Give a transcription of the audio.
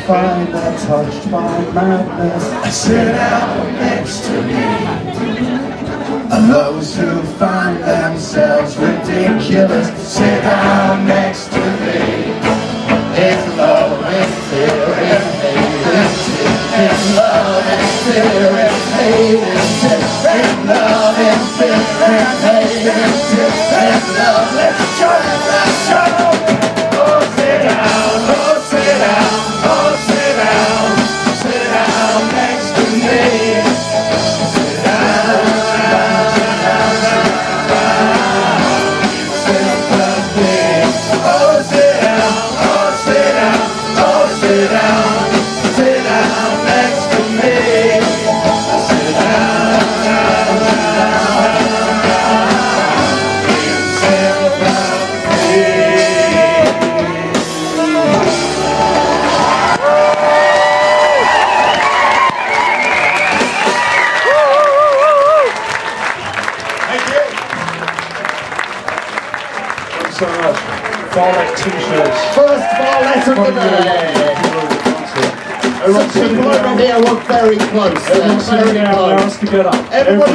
find they're touched by madness sit down next to me. And those who find themselves ridiculous sit down next to me. If love and fear and hate is if love and fear and hate is if love and fear and hate is if love, let's join it, let's show. Oh, sit down, oh, sit down, oh, sit down, sit down next to me. Sit down, sit down, sympathy. Oh, sit down, oh, sit down, oh, sit down, sit down next to me. Sit down, so much. Barlett t-shirts. First Barlett of the day. Some people over here were very close. Everyone sitting down, now let's get up.